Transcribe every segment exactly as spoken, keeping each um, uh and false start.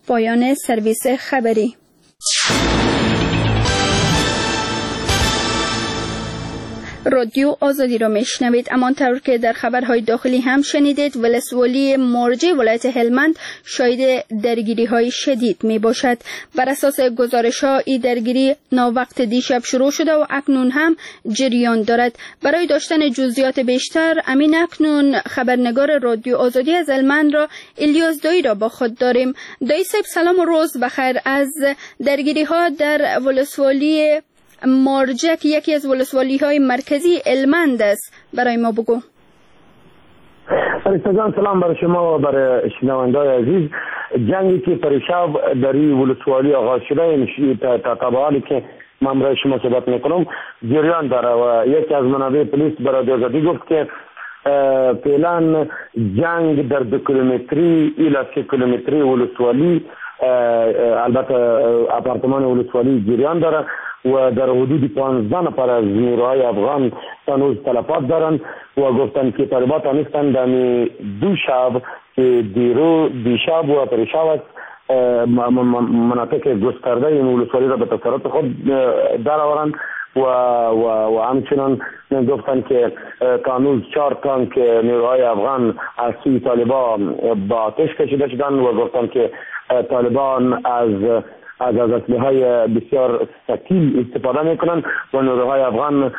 پایان سرویس خبری. رادیو آزادی را میشنوید. همانطور که در خبرهای داخلی هم شنیدید، ولسوالی مارجه ولایت هلمند شاهد درگیری های شدید می باشد. بر اساس گزارش ها این درگیری ناوقت دیشب شروع شده و اکنون هم جریان دارد. برای داشتن جزئیات بیشتر امین اکنون خبرنگار رادیو آزادی از هلمند را الیاس دایی را با خود داریم. دایی صاحب سلام و روز بخیر. از درگیری ها در ولسوالی مارجه که یکی از ولسوالی های مرکزی هلمند است برای ما بگو. فرشته جان سلام برای شما و برای شنوندگان عزیز. جنگی که پریشب در این ولسوالی آغاز شده تا تا حالی که من برای شما صحبت میکنم جریان داره و یکی از منابع پلیس برای آزادی گفت که فعلا جنگ در دو کیلومتری الی سه کیلومتری ولسوالی البته آپارتمان ولسوالی جریان داره و در حدود پانزده نفر از نیروهای افغان هنوز تلفات دارند و گفتن که طالبان تانستند در دو شب که دیرو دیشب و پریشب است مناطق گسترده این ولسوالی را به تصرف خود درآورند و و و همچنان گفتن که تا هنوز چهار تانک نیروهای افغان از سوی طالبان با آتش کشیده شدند و گفتن که طالبان از از از اسلحه‌های بسیار ثقیل استفاده میکنند و نیروهای افغان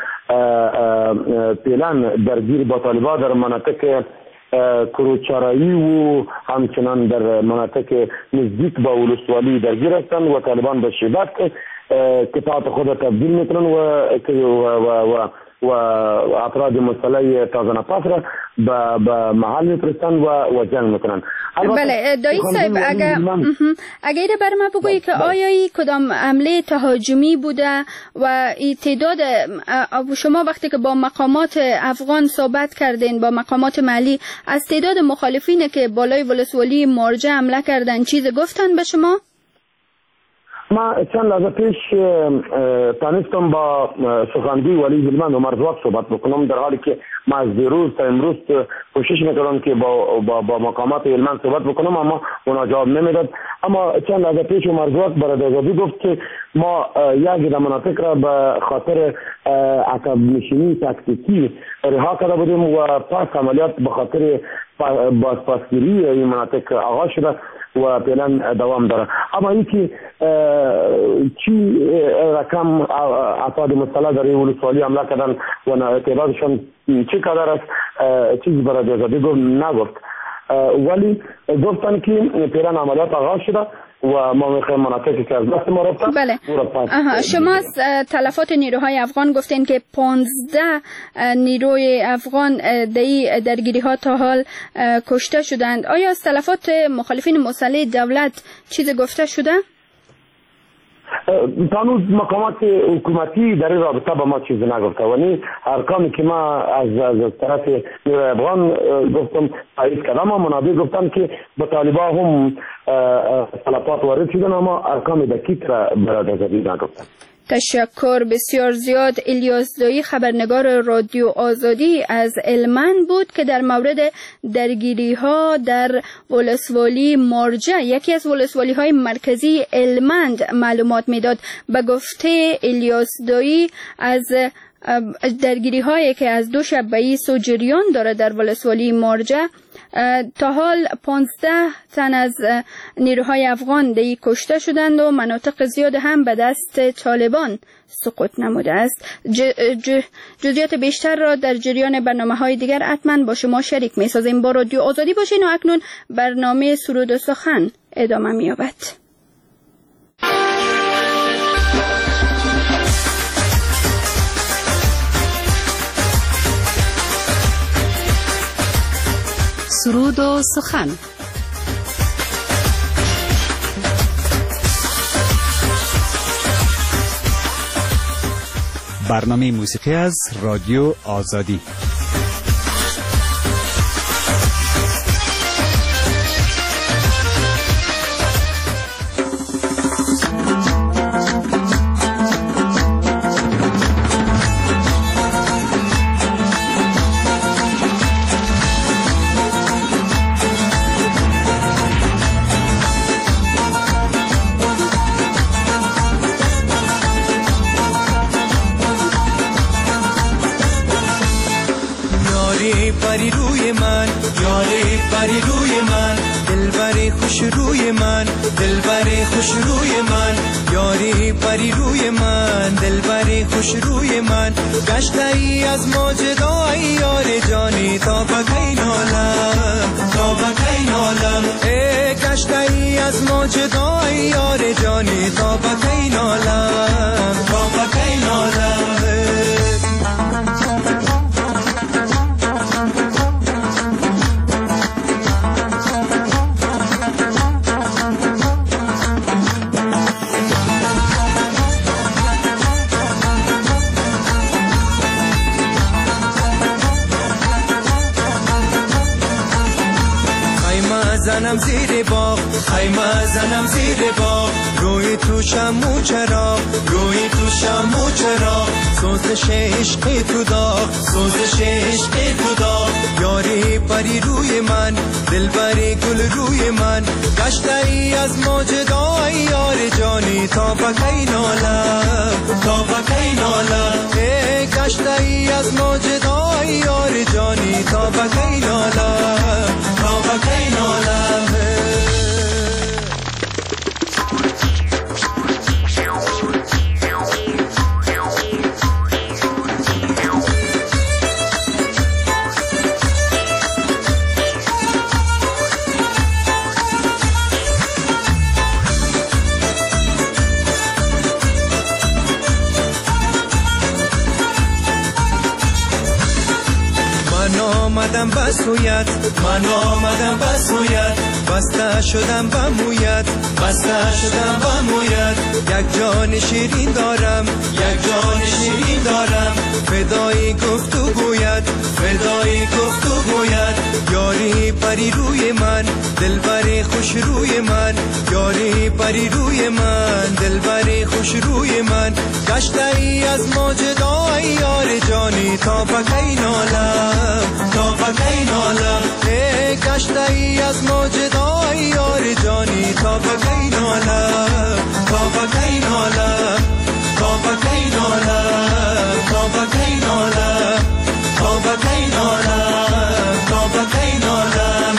فعلا درگیر با طالبان در مناطق کروچارایی و همچنان در مناطق نزدیک با ولسوالی درگیر هستند و طالبان به شدت قطعات خود تبدیل میکنند و و و و افراد مسلح تازه نفس را به محل میفرستند و و جنگ میکنند. بله دایی صاحب اگر اگر بر ما بگویی که آیا ای کدام حمله تهاجمی بوده و ای تعداد شما وقتی که با مقامات افغان صحبت کردین با مقامات محلی از تعداد مخالفین که بالای ولسوالی مارجه حمله کردن چیز گفتن به شما؟ ما چند لحظه پیش تانستم با سخنگوی ولی هلمند عمر زواق صحبت بکنم در حالی که ما از دیروز تا امروز کوشش میکردم که با با, با مقامات هلمند صحبت بکنم اما اونا جواب نمیداد. اما چند لحظه پیش عمر زواق برای آزادی گفت که ما یک مناطق را به خاطر عقب نشینی تاکتیکی رها کرده بودیم و پس عملیات به خاطر بازپسگیری این مناطق آغاز شده و فعلا دوام داره. اما اینکه چی رقم افراد مسلح در این ولسوالی حمله کردن و تعدادشان چی قدر است چیزی برای آزادی گفت نگفت، ولی گفتن که فعلا عملیات آغاز شده و ما میخوایم مناطقی که از دست ما رفتن. بله. شما از تلفات نیروهای افغان گفتین که پانزده نیروی افغان در درگیری ها تا حال کشته شدند. آیا از تلفات مخالفین مسلح دولت چیز گفته شده؟ تانوز مقامات حکومتی در این رابطه با ما چیزی نگفته ولی ارقامی که ما از از طرف نیروی افغان گفتم تایید کردم اما منابع گفتم که با طالبان هم تلفات وارد شدن اما ارقام دقیق را برای آزادی نگفتم. تشکر بسیار زیاد. الیاس دایی خبرنگار رادیو آزادی از هلمند بود که در مورد درگیری ها در ولسوالی مارجه یکی از ولسوالی های مرکزی هلمند معلومات میداد. به گفته الیاس دایی از درگیری هایی که از دو شب به این سو جریان داره در ولسوالی مارجه تا حال پانزده تن از نیروهای افغان دی کشته شدند و مناطق زیاد هم به دست طالبان سقوط نموده است. جزئیات بیشتر را در جریان برنامه های دیگر حتما با شما شریک می سازیم. با رادیو آزادی باشین و اکنون برنامه سرود و سخن ادامه می یابد. سرود و سخن. برنامه موسیقی از رادیو آزادی. روی من، دلبر خوش روی من، یاری پری روی من، دلبر خوش روی من. گشته ای از ماجدای یار جانی تا بکی نالم، تا بکی نالم. ای گشته ای از ماجدای یار جانی تا بکی نالم، تا بکی نالم. زنم زیر باغ، خیمه زنم زیر باغ، روی تو شمو چراغ، روی تو شمو چراغ. سوزش عشق تو داغ، سوزش عشق تو داغ. یاری پری روی من، دلبری گل روی من. گشته ای از ماجدای یار جانی تا بکی نالم، تا بکی نالم. ای گشته ای از ماجدای یار جانی تا بکی نالم، تا بکی نالم. آمدم بسویت، من آمدم بسویت، بسته شدم بمویت، بسته شدم بمویت. یک جان شیرین دارم، یک جان شیرین دارم. فدای گفتو گوید، فدای گفتو گوید. یاری پری روی من، دلبر خوش روی من، یاری پری روی من، دلبر خوش روی من. گشته ای از ماجدای یار جانی تا بکی نالم، تا بکی نالم. ای گشته ای از ماجدای یار جانی تا بکی نالم، تا بکی نالم، تا بکی نالم، تا بکی نالم، تا بکی نالم، تا بکی نالم.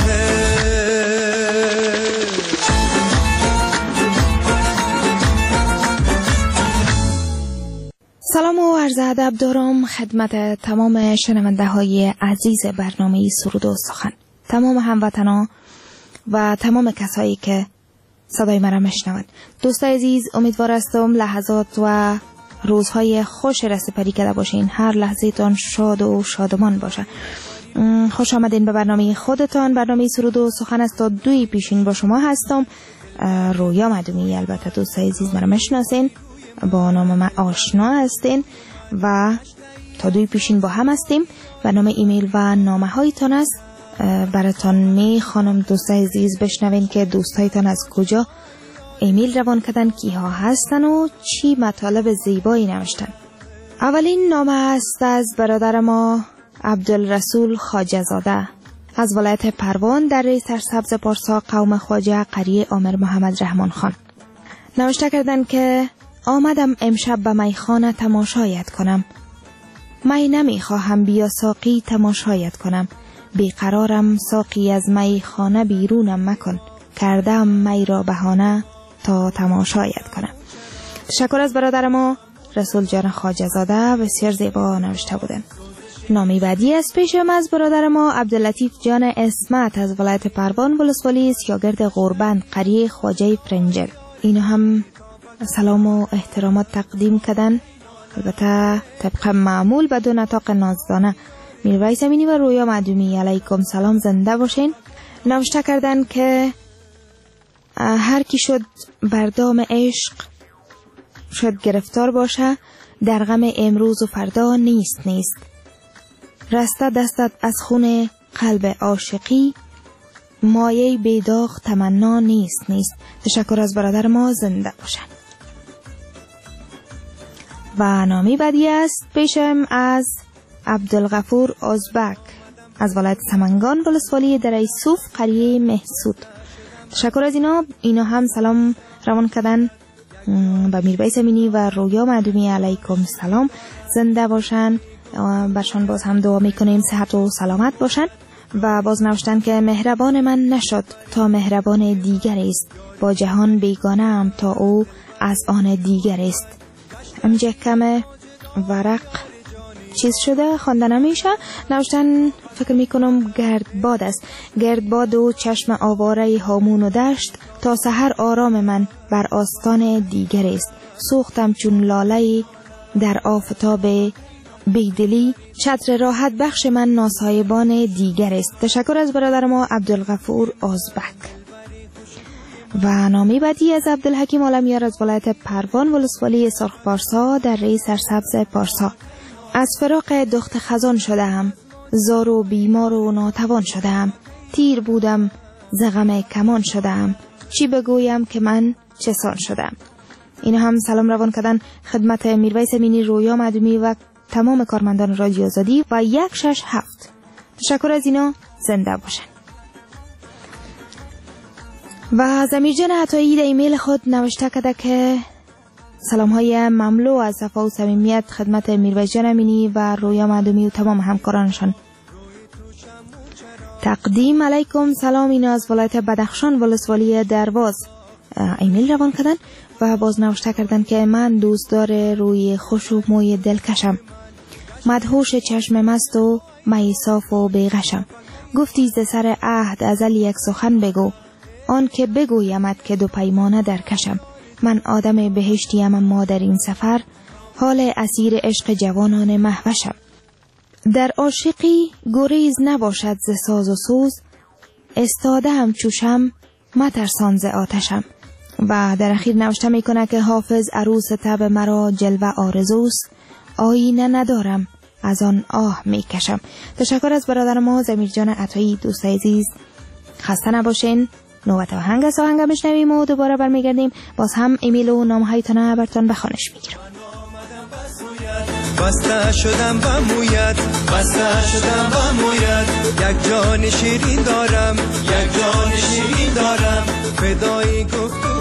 سلام و عرض ادب دارم خدمت تمام شنونده های عزیز برنامه سرود و سخن، تمام هموطنان و تمام کسایی که صدای مرا میشنوند. دوستای عزیز، امیدوار هستم لحظات و روزهای خوش رسیپری کرده باشین، هر لحظه تان شاد و شادمان باشه. خوش آمدین به برنامه خودتان. برنامه سرود و سخن است تا دوی پیشین با شما هستم. رویا مدومی، البته دوستای عزیز مرا میشناسین، با نام من آشنا هستین و تا دوی پیشین با هم هستیم. برنامه ایمیل و نامه هایتان است. براتان می خانم دوستای عزیز بشنوین که دوستایتان از کجا ایمیل روان کردن، کیها هستن و چی مطالب زیبایی نوشتن. اولین نامه است از برادر ما عبدالرسول خواجه زاده از ولایت پروان در سرسبز پارسا، قوم خواجه، قریه عامر محمد رحمان خان. نوشته کردن که آمدم امشب به میخانه تماشایت کنم. می نمی خواهم بیا ساقی تماشایت کنم. بیقرارم ساقی از میخانه بیرونم مکن. کردم می را بهانه تا تماشایت کنم. تشکر از برادر ما رسول جان خواجه زاده، بسیار زیبا نوشته بودن. نامی بعدی از پیشم از برادر ما عبداللطیف جان اسمت از ولایت پروان ولسوالی سیاگرد غربند، قریه خواجه فرنجل. اینو هم سلام و احترامات تقدیم کردن، البته طبق معمول بدون نطاق نازدانه. میرویس امینی و رویا معدومی علیکم سلام، زنده باشین. نوشته کردن که هر کی شد بردام عشق شد گرفتار باشه، در غم امروز و فردا نیست نیست. رسته دستت از خون قلب عاشقی، مایه بیداغ تمنا نیست نیست. تشکر از برادر ما، زنده باشن. و نامی بعدی است پیشم از عبدالغفور ازبک از ولایت سمنگان ولسوالی در ایسوف، قریه محسود. تشکر از اینا. اینا هم سلام روان کردن به میرویس امینی و رویا معدومی علیکم سلام، زنده باشن. برشان باز هم دعا میکنیم صحت و سلامت باشن. و باز نوشتن که مهربان من نشد تا مهربان دیگر است، با جهان بیگانه ام تا او از آن دیگر است. اینجا کم ورق چیز شده خوانده نمیشه. نوشتن فکر میکنم گردباد است، گردباد و چشم آواره هامون و دشت، تا سحر آرام من بر آستان دیگر است. سوختم چون لاله در آفتاب بیدلی، چتر راحت بخش من ناسایبان دیگر است. تشکر از برادر ما عبدالغفور آزبک. و نامی بعدی از عبدالحکیم عالمیار از ولایت پروان ولسوالی سرخ پارسا در ری سرسبز پارسا. از فراق دخت خزان شدم، زار و بیمار و ناتوان شدم، تیر بودم ز غم کمان شدم، چی بگویم که من چسان شدم. این هم سلام روان کردن خدمت میرویس امینی، رویا معدومی و تمام کارمندان رادیو آزادی و یک شش هفت. تشکر از اینا، زنده باشن. و زمیرجان عطایی در ایمیل خود نوشته کرده که سلام های مملو از صفا و صمیمیت خدمت میرویس جان امینی و رویا معدومی و تمام همکارانشان. تقدیم علیکم سلام. این از ولایت بدخشان ولسوالی درواز ایمیل روان کردن و باز نوشته کردن که من دوستدار روی خوش و موی دلکشم، مدهوش چشم مست و می صاف و بیغشم. گفتی ز سر عهد ازل یک سخن بگو، آن که بگویمت که دو پیمانه در کشم. من آدم بهشتیم اما در این سفر، حال اسیر عشق جوانان مهوشم. در عاشقی گریز نباشد ز ساز و سوز، استاده هم چوشم مترسان ز آتشم. و در اخیر نوشته میکنه که حافظ عروس طب مرا جلوه آرزوست، آینه ندارم از آن آه میکشم. تشکر از برادر ما زمیرجان عطایی. دوست عزیز خسته نباشین. نوبت آهنگ از آهنگ میشنویم و دوباره برمیگردیم. باز هم ایمیل و نام هایتان براتون به خوانش میگیرم. بسته شدم به مویت، بسته شدم به مویت، یک جان شیرین دارم، یک جان شیرین دارم، فدای گفتو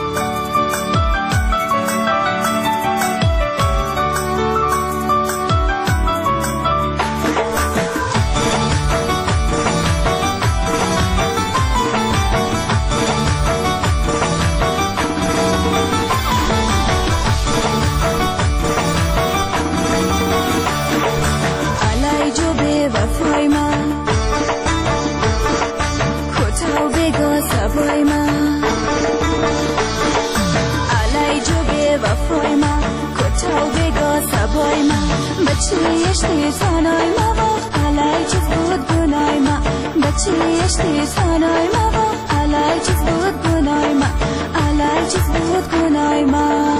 بچیشتی سانای ما و علای چیز بود گنای ما، بچیشتی سانای ما و علای چیز بود گنای ما، علای چیز بود گنای ما.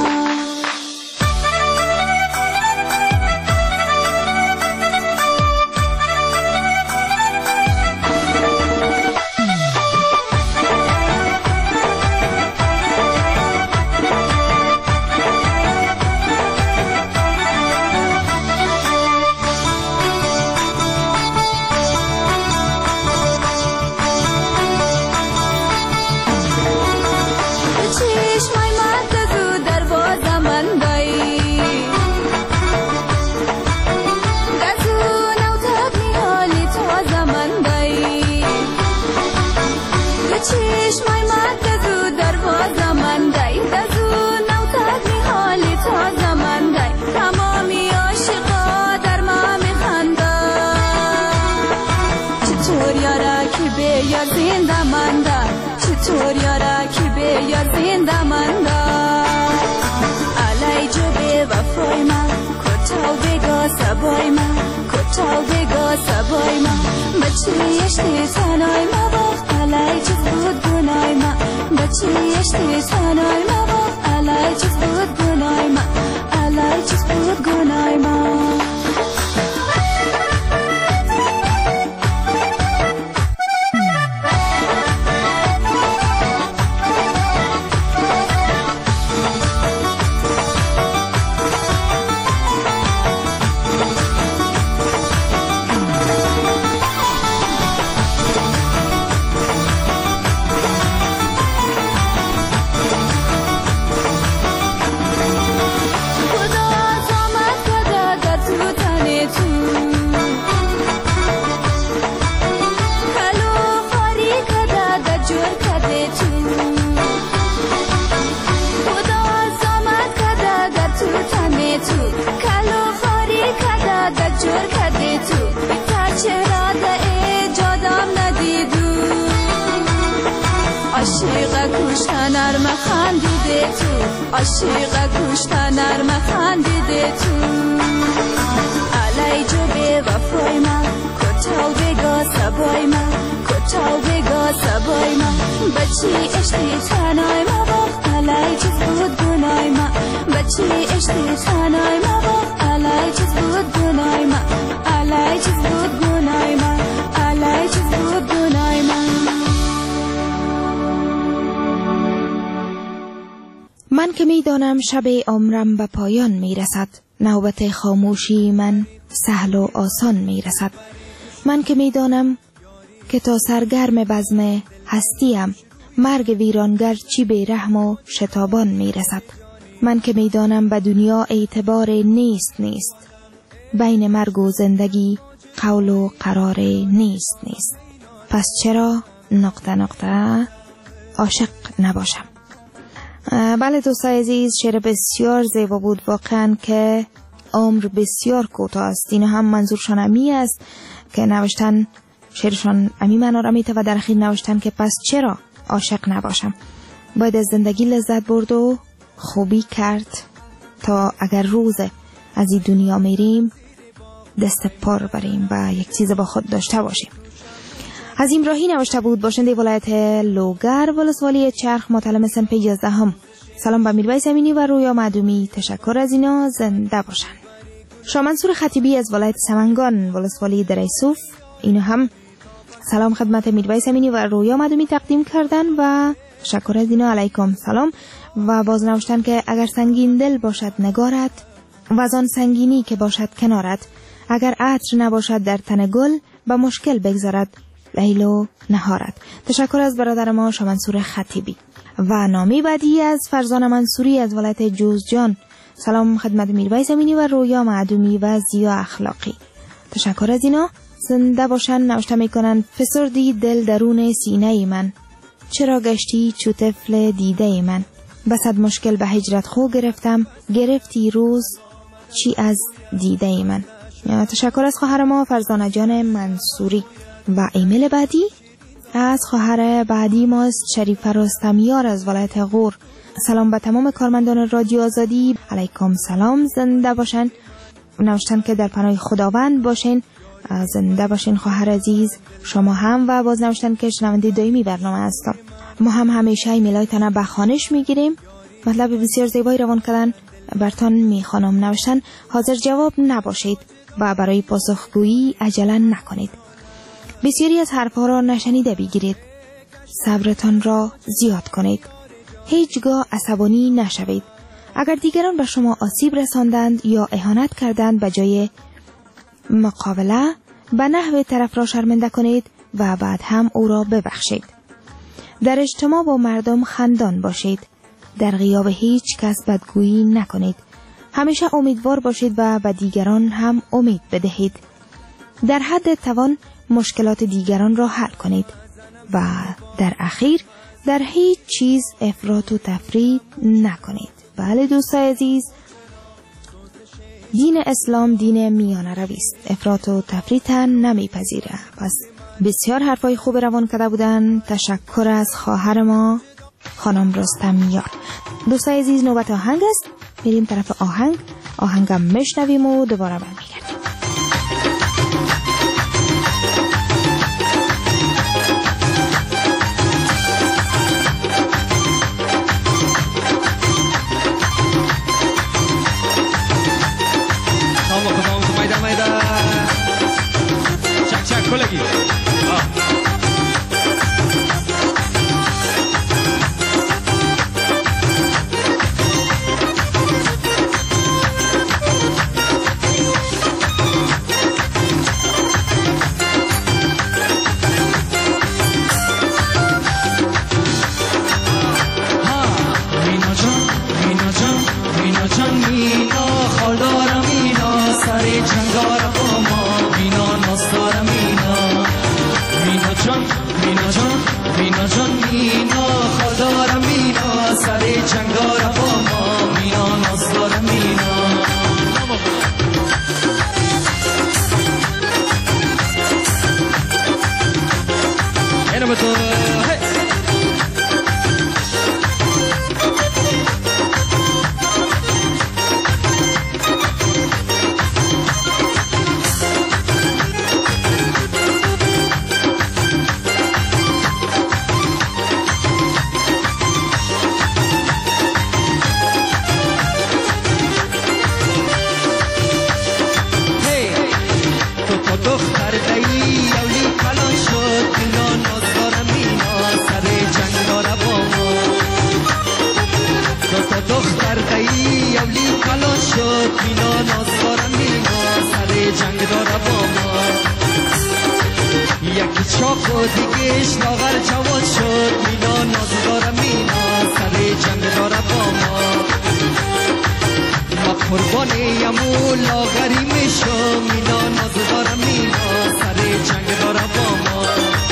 بچیشتی سانای ما با علای چیز بود گنای ما، بچیشتی سانای ما با علای چیز بود گنای ما، علای چیز بود گنای ما. تو عاشق گوشت نرم خندیده تو علی جو به وفای من کتاو بگا سبای من کتاو بگا سبای من بچی اشتی تنای ما با علی چیز بود گنای من بچی اشتی تنای ما با علی چیز بود گنای من علی چیز بود گنای من علی چیز بود گنای من من که می دانم شب عمرم به پایان می رسد نوبت خاموشی من سهل و آسان می رسد من که می دانم که تا سرگرم بزم هستیم مرگ ویرانگر چی به رحم و شتابان می رسد من که می دانم به دنیا اعتبار نیست نیست بین مرگ و زندگی قول و قرار نیست نیست پس چرا نقطه نقطه عاشق نباشم. بله دوستای عزیز، شعر بسیار زیبا بود واقعا که عمر بسیار کوتاه است. این هم منظورشان امی است که نوشتن شعرشان امی معنا را میته و در اخیر نوشتن که پس چرا عاشق نباشم. باید از زندگی لذت برد و خوبی کرد تا اگر روز از این دنیا میریم دست پر بریم و یک چیز با خود داشته باشیم. از امراهی نوشته بود، باشنده ولایت لوگر ولسوالی چرخ، مطلع صنف یازده هم. سلام به میرویس امینی و رویا معدومی، تشکر از اینا، زنده باشن. شاه منصور خطیبی از ولایت سمنگان ولسوالی دره صوف، اینو هم سلام خدمت میرویس امینی و رویا معدومی تقدیم کردن و تشکر از اینا، علیکم سلام. و باز نوشتن که اگر سنگین دل باشد نگارت و از آن سنگینی که باشد کنارت، اگر عطر نباشد در تن گل به مشکل بگذارد لیل و نهارت. تشکر از برادر ما شاه منصور خطیبی. و نامی بعدی از فرزان منصوری از ولایت جوزجان، سلام خدمت میرویس امینی و رویا معدومی و زیا اخلاقی، تشکر از اینا، زنده باشن. نوشته میکنن فسردی دل درون سینه من، چرا گشتی چو طفل دیده من، بسد مشکل به هجرت خو گرفتم، گرفتی روز چی از دیده من. تشکر از خواهر ما فرزانه جان منصوری. و ایمیل بعدی از خواهر بعدی ما است شریفه رستمیار از ولایت غور، سلام به تمام کارمندان رادیو آزادی، علیکم سلام، زنده باشن. نوشتن که در پناه خداوند باشین، زنده باشین خواهر عزیز شما هم. و باز نوشتن که شنونده دائمی برنامه هستم. ما هم همیشه ایمیلایتان به خوانش میگیریم، مطلب بسیار زیبایی روان کردن برتان میخوانم. نوشتن حاضر جواب نباشید و برای پاسخگویی عجله نکنید، بسیاری از حرفها را نشنیده بگیرید، صبرتان را زیاد کنید، هیچگاه عصبانی نشوید. اگر دیگران به شما آسیب رساندند یا اهانت کردند، به جای مقابله به نحو طرف را شرمنده کنید و بعد هم او را ببخشید. در اجتماع با مردم خندان باشید، در غیاب هیچ کس بدگویی نکنید، همیشه امیدوار باشید و به دیگران هم امید بدهید. در حد توان مشکلات دیگران را حل کنید و در اخیر در هیچ چیز افراط و تفرید نکنید. بله دوستای عزیز، دین اسلام دین میانه روی است، افراط و تفرید نمیپذیره. پس بسیار حرفای خوب روان کرده بودن. تشکر از خواهر ما خانم رستمیار. دوستای عزیز، نوبت آهنگ است، میریم طرف آهنگ. آهنگم میشنویم و دوباره برمیگردیم. Kolegi. Ah. شد مینا نازدارم مینا سر جنگ داره با ما یکی چاق و دیگهش لاغر جواد شد مینا نازدارم مینا سر جنگ داره با ما ما قربانیم و لاغری میشم مینا نازدارم مینا سر جنگ داره با ما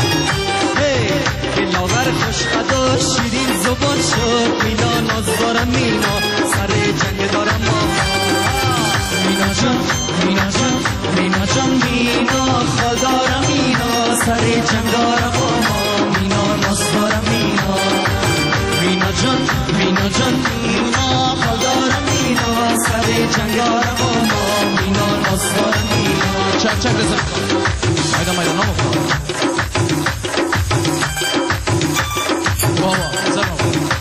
که لاغر خوشقد و شیرین زبان شد مینا نازدارم مینا سر جنگ دارم با ما مینا جان مینا جان مینا جان مینا خالدارم مینا سر جنگ دارم با ما مینا نازدارم مینا مینا جان مینا جان مینا خالدارم مینا سر جنگ دارم با ما مینا نازدارم مینا چک چک رزم مایدان مایدان نامو بابا زمان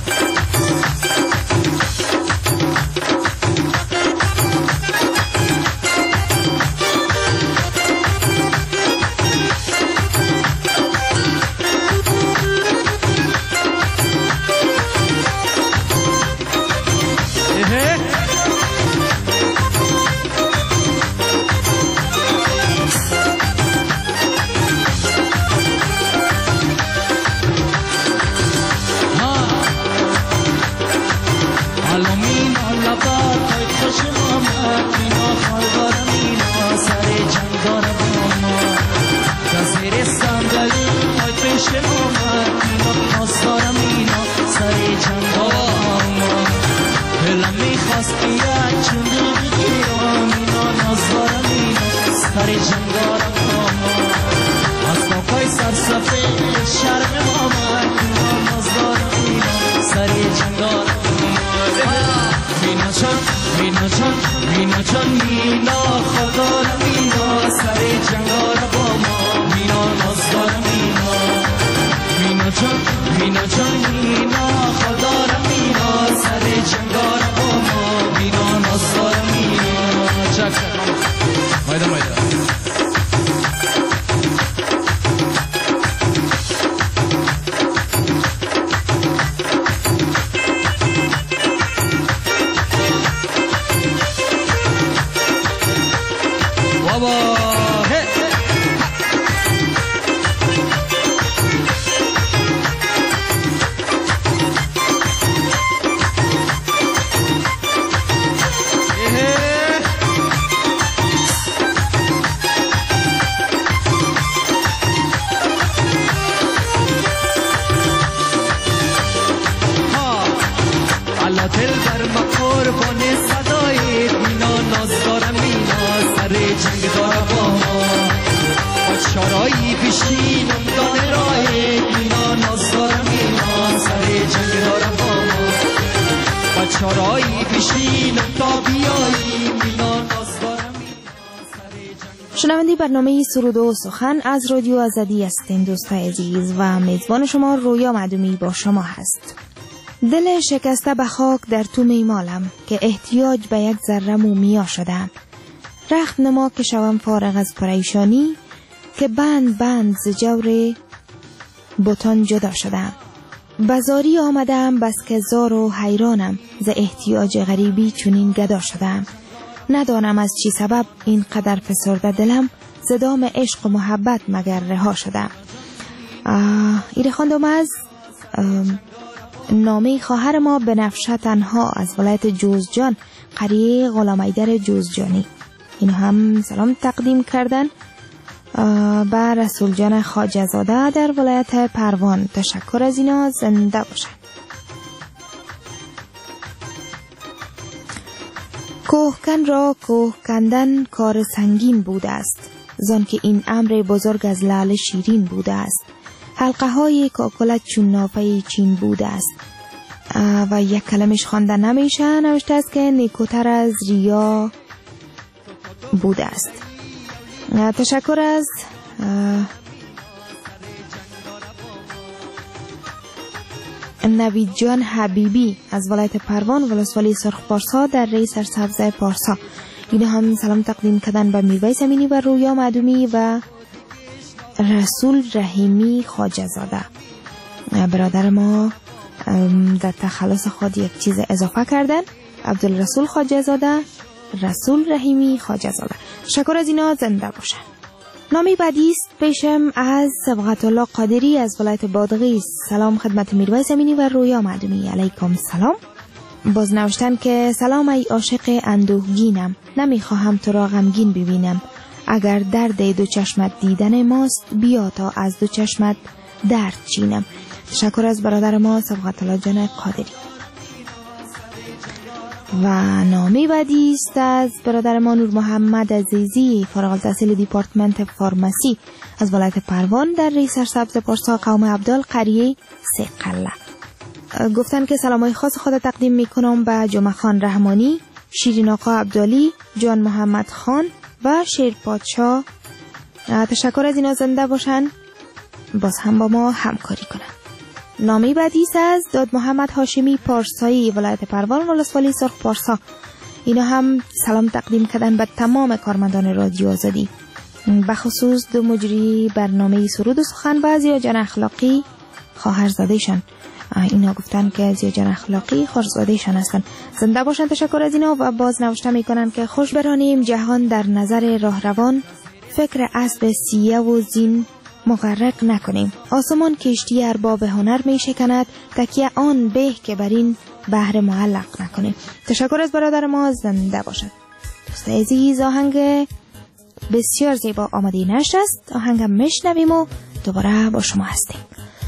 شنونده برنامه سرود و سخن از رادیو آزادی هستیم دوستای عزیز و میزبان شما رویا معدومی با شما هست. دل شکسته به خاک در تو میمالم که احتیاج به یک ذره مومیا شدم. رخت نما که شوم فارغ از پریشانی که بند بند ز جور بتان جدا شدم. بازاری آمدم بس که زار و حیرانم ز احتیاج غریبی چنین گدا شدم. ندانم از چی سبب این قدر فسرده دلم ز دام عشق و محبت مگر رها شدم. ایره خواندم از نامه خواهر ما بنفشه تنها از ولایت جوزجان قریه غلام حیدر جوزجانی. اینو هم سلام تقدیم کردن به رسول جان خواجه زاده در ولایت پروان. تشکر از اینا، زنده باشن. کوهکن را کوه کندن کار سنگین بوده است، زان که این امر بزرگ از لعل شیرین بوده است. حلقه های کاکلت چون نافه چین بوده است. و یک کلمش خوانده نمیشه، نوشته است که نیکوتر از ریا بوده است. تشکر از نوید جان حبیبی از ولایت پروان ولسوالی سرخ پارسا در ری سرسبز پارسا. این هم سلام تقدیم کردن به میربای امینی و رویا معدومی و رسول رحیمی خواجه زاده. برادر ما در تخلص خود یک چیز اضافه کردن. عبدالرسول خواجه زاده رسول رحیمی خواجه زاده. تشکر از اینا، زنده باشن. نامی بعدی است پیشم از صبغت الله قادری از ولایت بادغیس. سلام خدمت میرویس امینی و رویا معدومی. علیکم سلام. باز نوشتن که سلام ای عاشق اندوهگینم، نمیخواهم تو را غمگین ببینم. اگر درد دو چشمت دیدن ماست، بیا تا از دو چشمت درد چینم. تشکر از برادر ما صبغت الله جان قادری. و نامی بعدی است از برادر ما نور محمد عزیزی، فارغ التحصیل دیپارتمنت فارماسی از ولایت پروان در ری سرسبز پارسا قوم عبدال قریه سقله. گفتن که سلامای خاص خود تقدیم میکنم به جمعه خان رحمانی، شیرین آقا عبدالی، جان محمد خان و شیر پادشاه. تشکر از اینا، زنده باشن، باز هم با ما همکاری کنن. نامی بعدی از داد محمد هاشمی پارسایی ولایت پروان ولسوالی سرخ پارسا. اینا هم سلام تقدیم کردن به تمام کارمندان رادیو آزادی، بخصوص دو مجری برنامه سرود و سخن و زیا جان اخلاقی خواهرزادهشان. اینا گفتن که زیا جان اخلاقی خواهرزادهشان هستن، زنده باشن. تشکر از اینا و باز نوشته میکنن که خوش برانیم جهان در نظر راهروان، فکر اسب سیه و زین مغرق نکنیم. آسمان کشتی ارباب هنر می شکند، تکیه آن به که بر این بحر معلق نکنیم. تشکر از برادر ما، زنده باشد. دوست عزیز، آهنگ بسیار زیبا آماده نشت است، آهنگ میشنویم و دوباره با شما هستیم.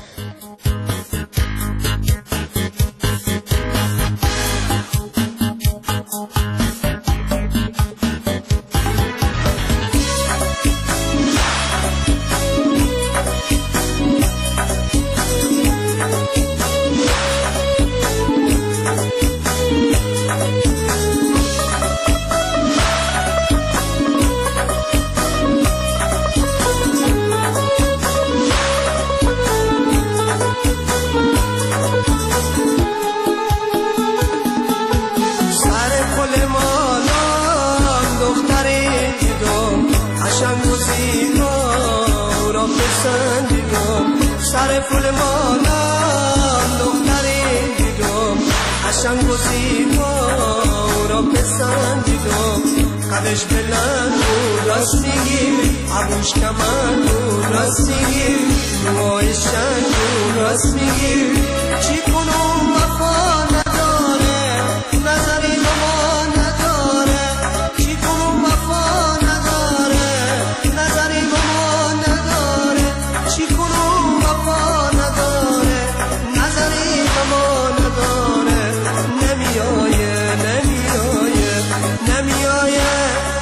سر پول مالم دختری دیدم، قشنگ و زیبا را پسندیدم. قدش بلند و راستگی، ابروش کمند و راستگی، موهای شنگ و راستگی. چی کنم وفا نداره، نظری به ما نداره. چی کنم وفا نداره، نظری به ما نداره. چی کنم وفا نداره، نظری به ما نداره. نمیایه نمیایه نمیایه.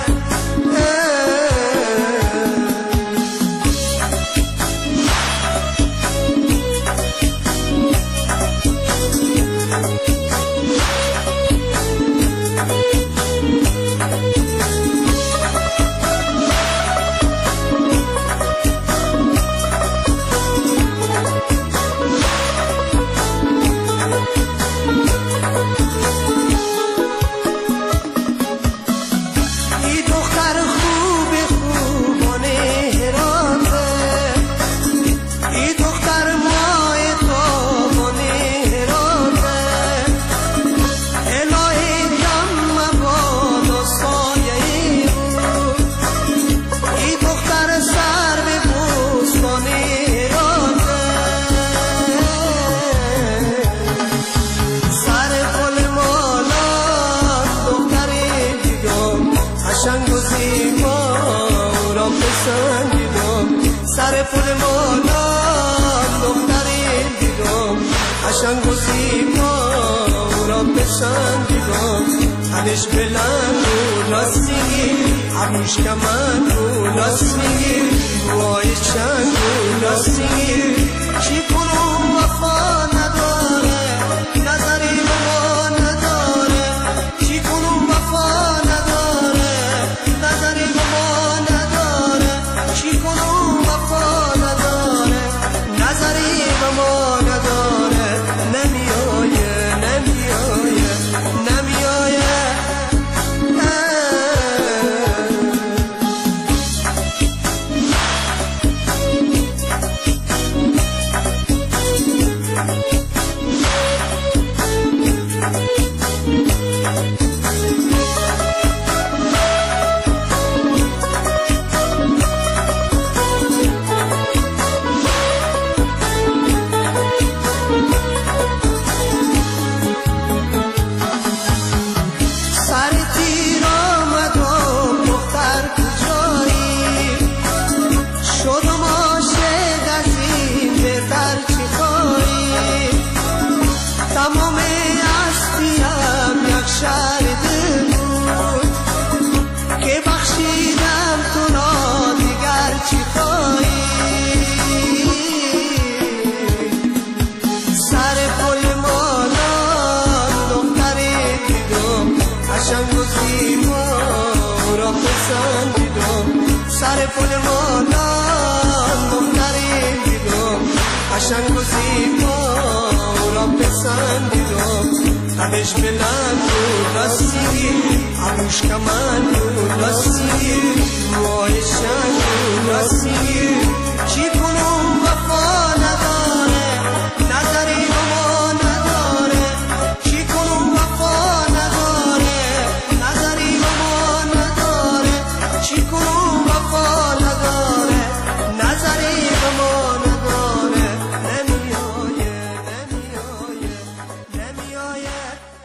سر پول مالم دختری دیدم، قشنگ و زیبا را پسندیدم. قدش بلند و راستگی، ابروش کمند و راستگی، موهای چنگ و راستگی. چی کنم وفا نداره، نظری به ما نداره. چی کنم وفا نداره، نظری به ما نداره. چی کنم وفا نداره، نظری به ما نداره. نمیایه نمیایه نمیایه. گل مانان دختری دیدم قشنگ و زیبا را پسندیدم تنش بلند بود راستی عروش کمند بود راستی موهای شنگ بود راستی چی کنم وفا نداره نظری به ما نداره چی کنم وفا نداره نظری به ما نداره چی کنم وفا نداره نظری به ما نداره نمیآیه نمیآیه نمیآیه.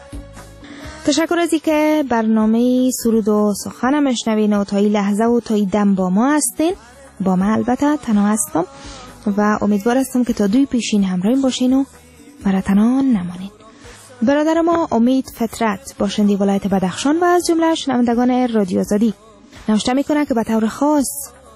تشکر از اینکه برنامه سرود و سخن مشنوین و تا این لحظه و تا این دم با ما هستین. با من البته تنها هستم و امیدوار هستم که تا دوی پیشین همراهیم باشین و برای تنها نمانین. برادر ما امید فطرت باشنده ولایت بدخشان و از جمله شنوندگان رادیو آزادی نوشته میکنه که به طور خاص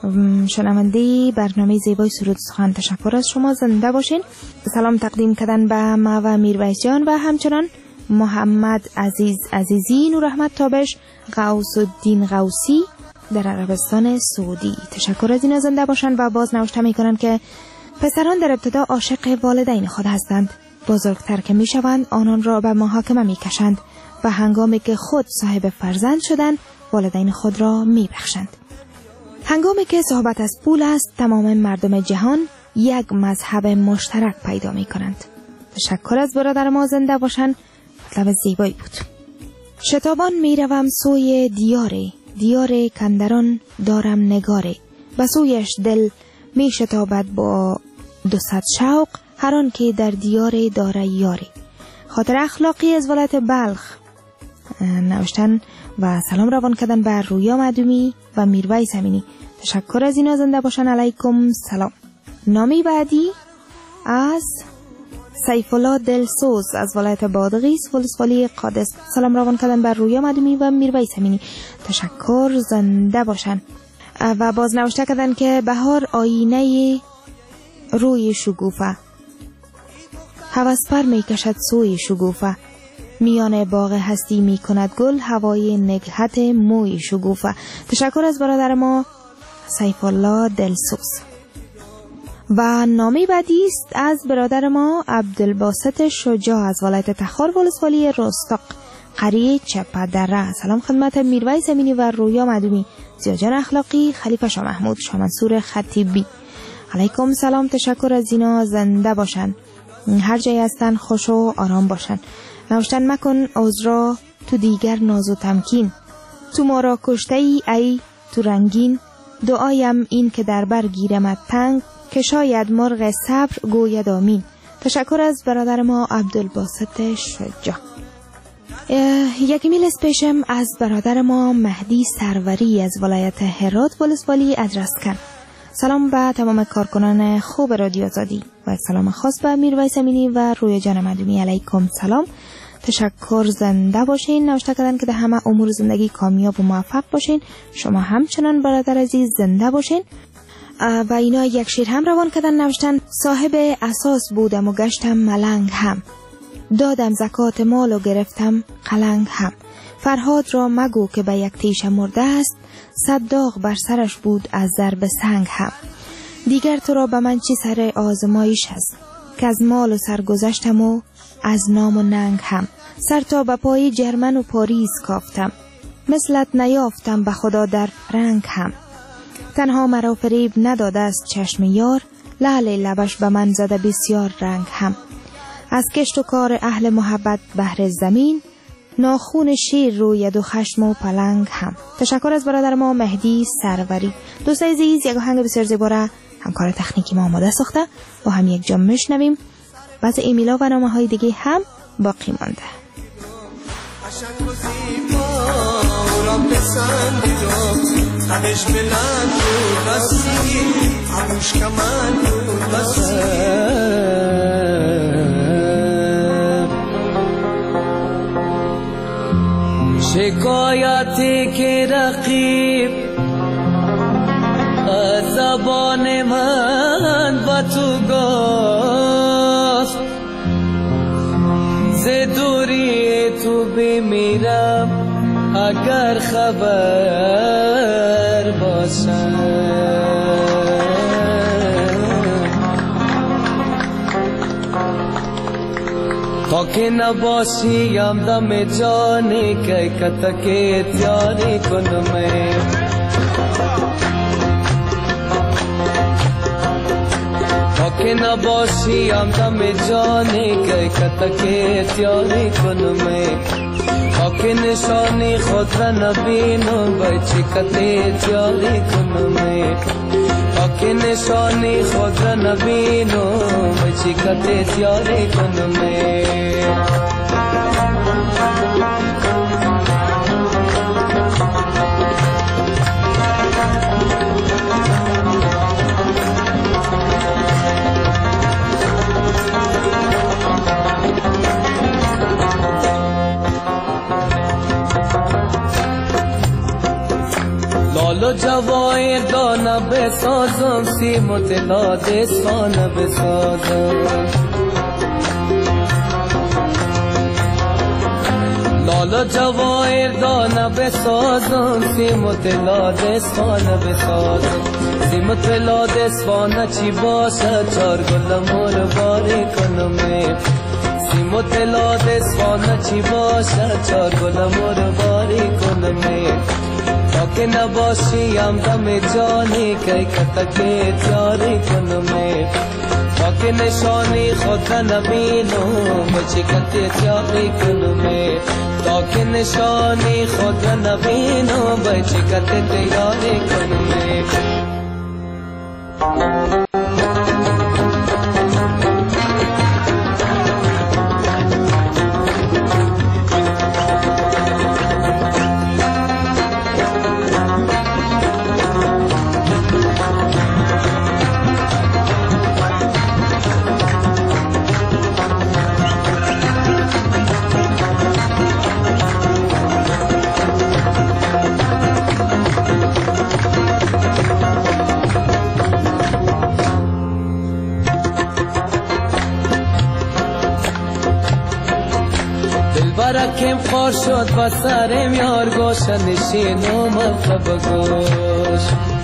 شنونده برنامه زیبای سرود سخن تشکر از شما، زنده باشین. سلام تقدیم کردن به ما و میرویس جان و همچنان محمد عزیز عزیزی، نور احمد تابش، غوث الدین غوثی در عربستان سعودی. تشکر از اینا، زنده باشند. و باز نوشته میکنن که پسران در ابتدا عاشق والدین خود هستند، بزرگتر که میشوند آنان را به محاکمه میکشند و هنگامی که خود صاحب فرزند شدند والدین خود را میبخشند. هنگامی که صحبت از پول است تمام مردم جهان یک مذهب مشترک پیدا میکنند. تشکر از برادر ما، زنده باشند. مطلب زیبایی بود. شتابان میروم سوی دیاره، دیاره کندران دارم نگاره، بسویش دل می شتابد با دوصد شوق، هر آن که در دیاره داره یاری. خاطر اخلاقی از ولایت بلخ نوشتن و سلام روان کردن بر رویا معدومی و میرویس امینی. تشکر از اینا، زنده باشن. علیکم سلام. نامی بعدی از سیف الله دلسوز از ولایت بادغیس ولسوالی قادس. سلام روان کردن بر رویا معدومی و میرویس امینی. تشکر، زنده باشن. و باز نوشته کردن که بهار آینه روی شگوفه، هوسپر می کشد سوی شگوفه، میان باغ هستی می کند گل، هوای نگهت موی شگوفه. تشکر از برادر ما سیف الله دلسوز. و نامی بعدی است از برادر ما عبدالباسط شجاع از ولایت تخار ولسوالی رستاق قریه چپدره. سلام خدمت میرویس امینی و رویا معدومی، زیاجان اخلاقی، خلیفه شاه محمود، شاه منصور خطیبی. علیکم سلام. تشکر از اینا، زنده باشن. هر جای هستن خوش و آرام باشن. نوشتن مکن عذرا تو دیگر ناز و تمکین، تو ما را کشته ای ای تو رنگین، دعایم این که در بر گیرمت تنگ، که شاید مرغ صبر گوید آمین. تشکر از برادر ما عبدالباسط شجاع. یک میل از پیشم از برادر ما مهدی سروری از ولایت هرات ولسوالی ادرسکن. سلام به تمام کارکنان خوب رادیو آزادی و یک سلام خاص به میرویس امینی و رویا جان معدومی. علیکم سلام. تشکر، زنده باشین. نوشته کردن که در همه امور زندگی کامیاب و موفق باشین. شما همچنان برادر عزیز، زنده باشین. و اینا یک شعر هم روان کردن. نوشتن صاحب اساس بودم و گشتم ملنگ هم، دادم زکات مال و گرفتم قلنگ هم. فرهاد را مگو که به یک تیشه مرده است، صد داغ بر سرش بود از ضرب سنگ هم. دیگر تو را به من چی سر آزمایش است، که از مال و سرگذشتم و از نام و ننگ هم. سر تا به پای جرمن و پاریس کافتم، مثلت نیافتم به خدا در رنگ هم. تنها مرا فریب نداده است چشم یار، لعل لبش به من زده بسیار رنگ هم. از کشت و کار اهل محبت بهر زمین، ناخون شیر روید و خشم و پلنگ هم. تشکر از برادر ما مهدی سروری. دوستای عزیز، یک آهنگ بسیار زیبا را همکار تکنیکی ما آماده ساخته با هم یک جا میشنویم. بعض ایمیلا و نامه های دیگه هم باقی مانده. تنش بلند بود راستی عروش کمند بود راستی. شکایتی که رقیب از زبان من با تو گفت، ز دوری تو بمیرم اگر خبر دیگر باشم. تا که نباشیم دم جانی که کتک تیاری کنمه. تا که نباشیم دم جانی که کتک تیاری کنمه. تا که نشانی خود را نبینم بای چکت تیاری کنمه. تا که نشانی خود را نبینم بای چکت تیاری کنمه. لالو جوایر دانه بسازم سیم و طلا دستانه بسازم. لالو جوایر دانه بسازم سیم و طلا دستانه بسازم. سیم و طلا دستانه چی باشه چار گل مور باری کنمه. سیم و طلا دستانه چی باشه چار گل مور باری کنمه. تا که نباشیم دم جانی که کتک تیاری کنمه. تا که نشانی خود را نبینم بچه کت تیاری کنمه. تا که نشانی خود را نبینم بچه کت تیاری کنمه. برکم خار شد با سرم یار گوش نشینم مطلب گوش.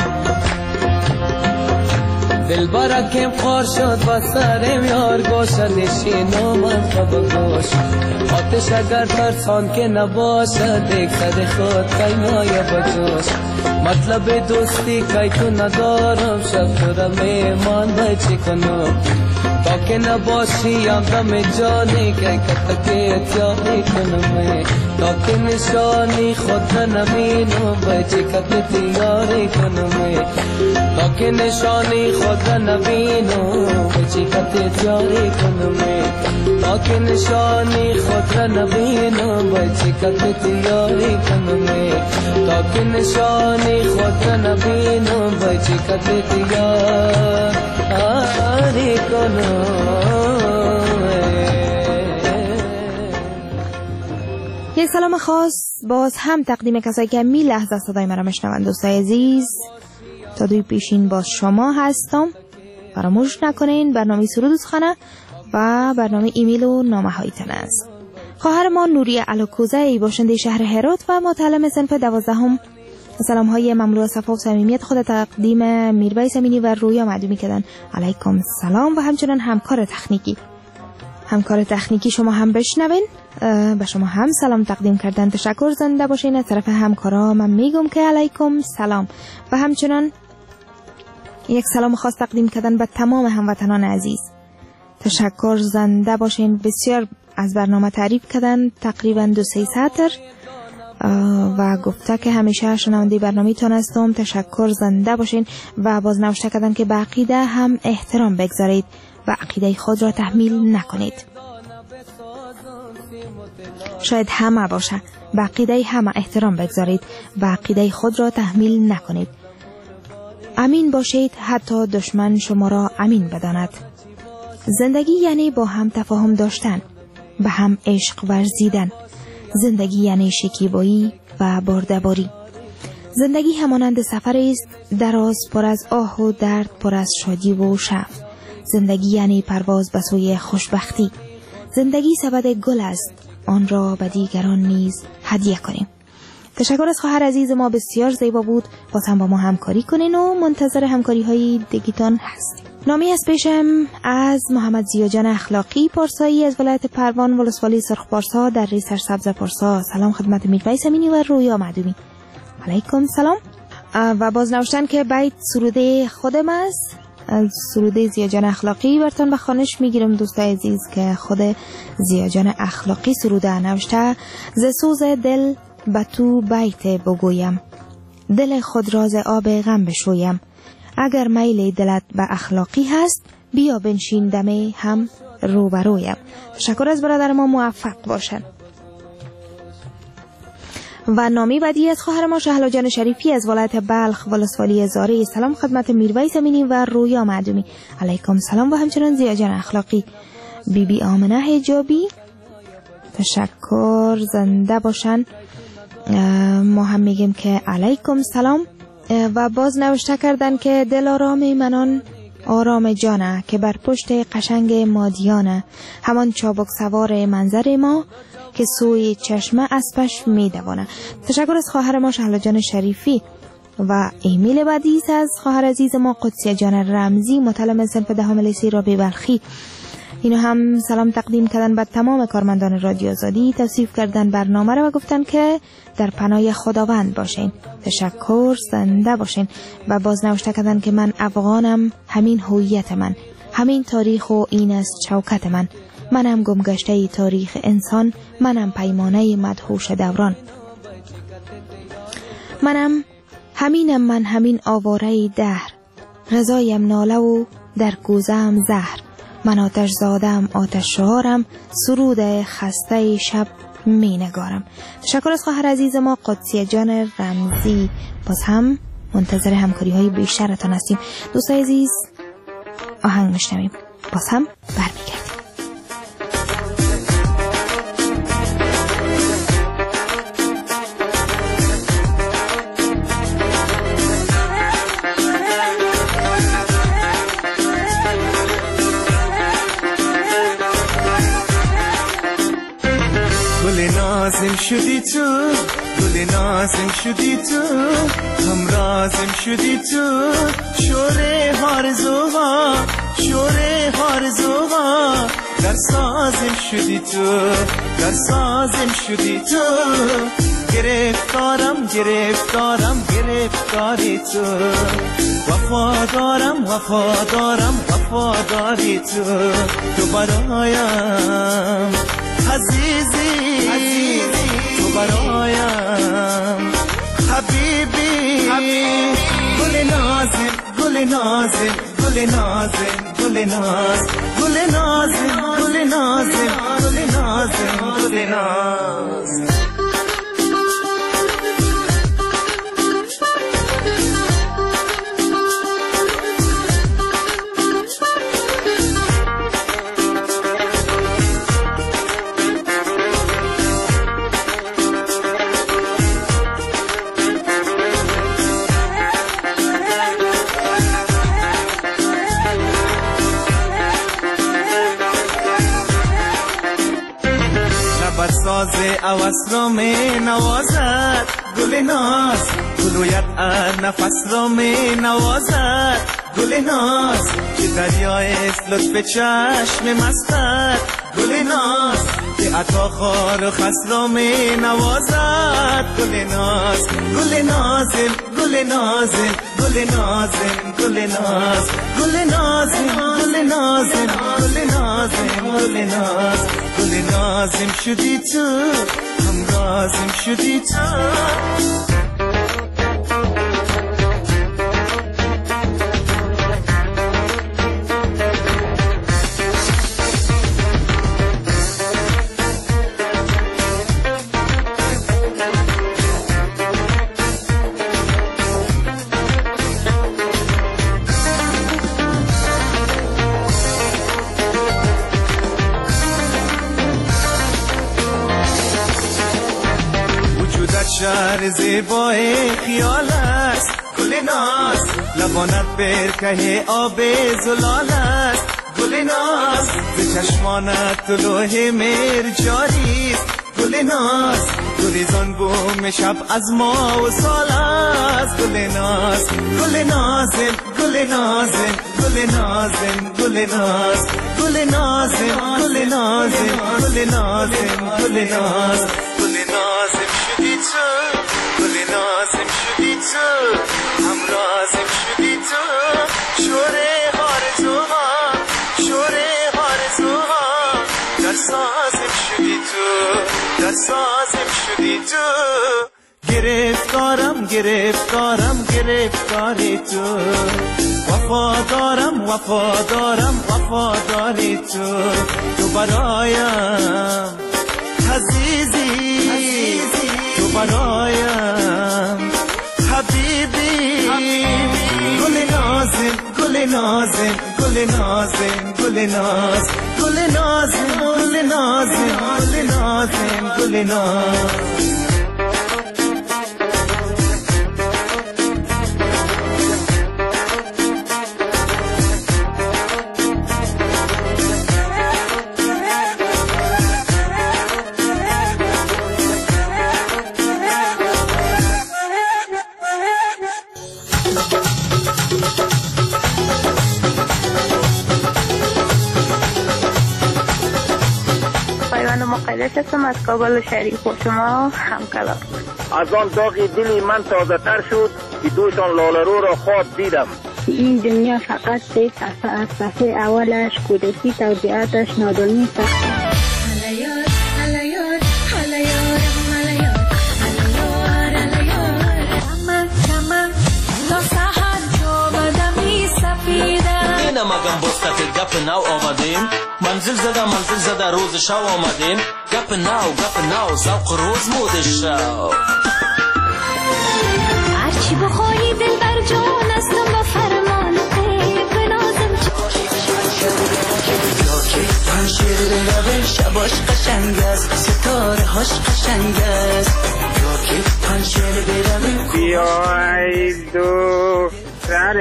دل برکم خار شد با سرم یار گوش نشینم مطلب گوش. آتش اگر ترسان که نباشه دیگ صد خود قیمای بجوش. مطلب دوستی که تو ندارم شب تو را میمان بای چی کنم. تا که نباشیم دم جانی که کتک تیاری کنمه. تا که نشانی خود را نبینم بای چکت تیاری کنمه. تا که نشانی خود را نبینم بای چکت تیاری کنمه. تا که نشانی خود را نبینم بای چکت تیاری کنمه. تا که نشانی خود را نبینم بای چکت تیاری کنمه. یک سلام خاص باز هم تقدیم کسایی که می لحظه صدای مرا میشنوند. دوستای عزیز تا دوی پیشین باز شما هستم. فراموش نکنین برنامه سرود و سخنه و برنامه ایمیل و نامه هایتان است. خواهر ما نوری علاکوزه باشنده شهر هرات و متعلم صنف دوازدهم سلام های مملو صفا و صمیمیت خود تقدیم میربای سمینی و رویا معدومی کردن. علیکم سلام و همچنان همکار تکنیکی همکار تکنیکی شما هم بشنوین. به شما هم سلام تقدیم کردن. تشکر زنده باشین. از طرف همکارا من میگم که علیکم سلام و همچنان یک سلام خاص تقدیم کردن به تمام هموطنان عزیز. تشکر زنده باشین. بسیار از برنامه تعریف کردن، تقریبا دو سه سطر و گفته که همیشه شنونده برنامه تان هستم. تشکر زنده باشین و باز نوشته کردن که به عقیده هم احترام بگذارید و عقیده خود را تحمیل نکنید. شاید همه باشه، به عقیده همه احترام بگذارید و عقیده خود را تحمیل نکنید. امین باشید حتی دشمن شما را امین بداند. زندگی یعنی با هم تفاهم داشتن، به هم عشق ورزیدن. زندگی یعنی شکیبایی و باردباری. زندگی همانند سفر است دراز، پر از آه و درد، پر از شادی و شعف. زندگی یعنی پرواز به سوی خوشبختی. زندگی سبد گل است، آن را به دیگران نیز هدیه کنیم. تشکر از خواهر عزیز ما، بسیار زیبا بود. باز هم با ما همکاری کنین و منتظر همکاری های دیگیتان هستیم. نامی از پیشم از محمد ضیاءجان اخلاقی پارسایی از ولایت پروان ولسوالی سرخ پارسا در ری سرسبز پارسا. سلام خدمت میرویس امینی و رویا معدومی. علیکم سلام. و باز نوشتن که بیت سروده خودم است، از سروده ضیاءجان اخلاقی براتون به خوانش میگیرم دوستای عزیز که خود ضیاءجان اخلاقی سروده. نوشته: ز سوز دل به تو بیت بگویم، دل خود راز آب غم بشویم. اگر میل دلت به اخلاقی هست، بیا بنشین دمه هم روبرویم. تشکر از برادر ما، موفق باشن. و نامی بعدی از خواهر ما شهلا جان شریفی از ولایت بلخ ولسوالی زاره. سلام خدمت میرویس امینی و رویا معدومی. علیکم سلام. و همچنان ضیاءجان اخلاقی. بی بی آمنه حجابی، تشکر، زنده باشن. ما هم میگیم که علیکم سلام. و باز نوشته کردن که دل آرام منان آرام جانه، که بر پشت قشنگ مادیانه. همان چابک سوار منظر ما، که سوی چشمه اسبش میدوانه. تشکر از خواهر ما شهلا جان شریفی. و ایمیل بعدی از خواهر عزیز ما قدسیه جان رمزی، متعلم صنف دهم لیسه رابعه بلخی. اینو هم سلام تقدیم کردن به تمام کارمندان رادیو آزادی، توصیف کردن برنامه رو و گفتن که در پناه خداوند باشین. تشکر، زنده باشین. و باز نوشته کردن که من افغانم، همین هویت من، همین تاریخ و این است چوکت من. منم گمگشته تاریخ انسان، منم پیمانه مدهوش دوران. منم همینم من، همین آواره دهر، غذایم ناله و در کوزه‌ام زهر. من آتش زادم، آتش شعارم، سرود خسته شب می نگارم. تشکر از خواهر عزیز ما قدسیه جان رمزی. باز هم منتظر همکاری های بیشترتان هستیم. دوستای عزیز، آهنگ میشنویم، باز هم برمیگردیم. نازم شدی تو، گل نازم شدی تو، هم رازم شدی تو. شوره هارزوها، شوره هارزوها، در سازم شدی تو، در سازم شدی تو. گرفتارم گرفتارم گرفتاری تو، وفادارم وفادارم وفاداری تو. تو برایم عزیزی، تو برایم حبیبی. گل نازم گل نازم گل نازم گل ناز گل نازم گل نازم گل نازم گل ناز. ساز عوض را می نوازد، گل ناز گلویت نفس را می نوازد. گل ناز که دریای لطف چشم مستد. گل ناز که عطا خار و خس را می نوازد. گل ناز گل نازم گل نازم گل نازم گل ناز گل نازم گل نازم گل نازم گل ناز. گل نازم شدی تو، هم رازم شدی تو. شهر زیبای خیال است. گل ناز لبانت برکه آب زلال است. گل ناز ز چشمانت طلوع مهر جاری است. گل ناز گل گریزان بوم شب از ما و سال است. گل ناز گل نازن گل نازن گل نازن گل ناز گل نازن گل نازن گل نازن گل ناز گل نازم شدی تو گل نازم شدی تو همرازم شدی تو شوره آرزو ها شوره آرزو ها در سازم شدی تو در سازم شدی تو گرفتارم گرفتارم گرفتاری تو وفادارم وفادارم وفاداری تو تو برایم عزیزی تو برایم حبیبی گل نازم گل نازم گل نازم گل ناز گل نازم گل نازم گل نازم گل ناز مقدس هستم از کابل شریف و شما همکلام. از آن داغی دلی من تازه تر شد که دوشان لالرو را خواب دیدم. این دنیا فقط سه صفحه از صفحه اولش کودکی توضیحاتش نادانی است. هلیار هلیار هلیار هلیار هلیار هلیار من من تا سحر جو بدمی سفیدم اینم اگم بستت گپ نو آمدیم منزل زده منزل زده روز شو آمدیم گپ نو گپ نو زوق روز مود شو هرچی بخوایی دل بر جان استم با فرمان قیب بنازم یاکی پنشیر بروی شباش قشنگ است ستاره هاش قشنگ است یاکی پنشیر بروی بیای دو سر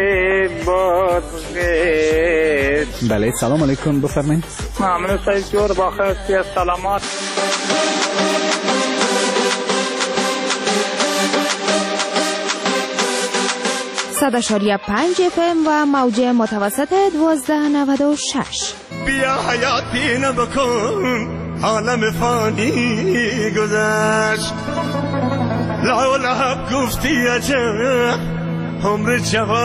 بادغیس. بله سلام علیکم بفرمایید. ممنون سعید جور با خیلی از سلامات. صد اشاریه پنج اف ام و موج متوسط دوازده نود و شش. بیا حیاتی نبکن عالم فانی گذشت لا لحب گفتی عجب عمر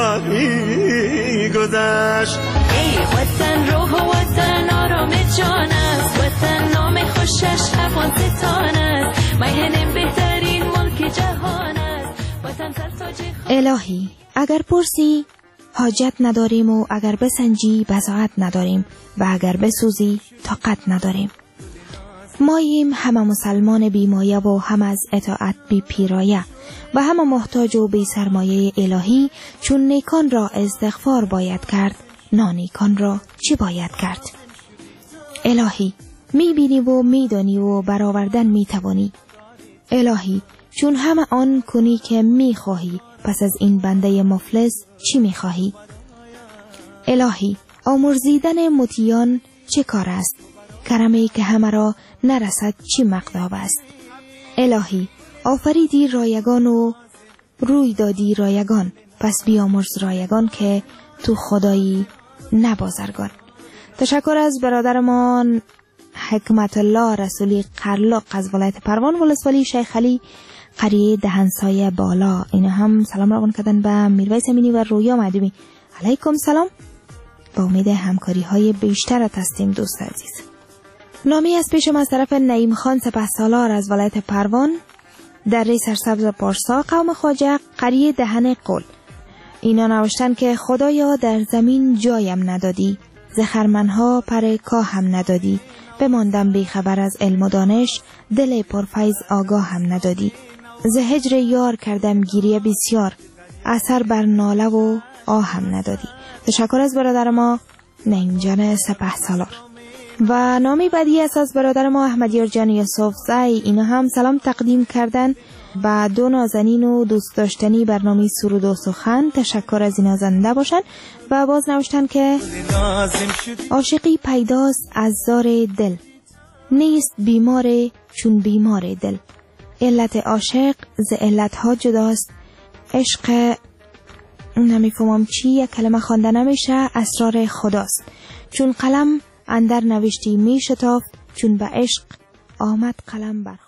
جوانی گذشت. ای وطن روح و وطن آرام جان است وطن نام خوشش افغانستان است میهن بهترین ملک جهان است وطن سرتاج الهی اگر پرسی حاجت نداریم و اگر بسنجی بضاعت نداریم و اگر بسوزی طاقت نداریم. ماییم همه مسلمان بیمایه و هم از اطاعت بی پیرایه و همه محتاج و بی سرمایه الهی چون نیکان را استغفار باید کرد نانیکان را چی باید کرد؟ الهی می بینی و می دانی و برآوردن می توانی. الهی چون همه آن کنی که می خواهی پس از این بنده مفلس چی می خواهی؟ الهی آمرزیدن مطیعان چه کار است؟ کرمی که همه را نرسد چی مقدار است؟ الهی آفریدی رایگان و روی دادی رایگان پس بیامرز رایگان که تو خدایی نبازرگان. تشکر از برادرمان حکمت الله رسولی قرلاق از ولایت پروان ولسوالی شیخ علی قریه دهنسای بالا. اینا هم سلام روان کردن به میرویس امینی و رویا معدومی. علیکم سلام. با امید همکاری های بیشتر هستیم دوست عزیز. نامی از پیشم از طرف نعیم خان سپهسالار از ولایت پروان در ری سرسبز پارسا قوم خواجه قریه دهن قل. اینا نوشتن که خدایا در زمین جایم ندادی ز خرمنها پر کاهم ندادی بماندم بی خبر از علم و دانش دل پرفیض آگاه هم ندادی ز هجر یار کردم گیریه بسیار اثر بر ناله و آهم ندادی. تشکر از برادر ما نعیم جان سپهسالار. و نامی بعدی است از برادر ما احمدیار جان یوسف زی. اینا هم سلام تقدیم کردن و دو نازنین و دوست داشتنی برنامه سرود و سخن. تشکر از این زنده باشن و باز نوشتن که عاشقی پیداست از زار دل نیست بیمار چون بیمار دل علت عاشق ز علت ها جداست. عشق نمیفهمم چی، یک کلمه خوانده نمیشه، اسرار خداست. چون قلم اندر نوشتی می شتافت، چون به عشق آمد قلم بر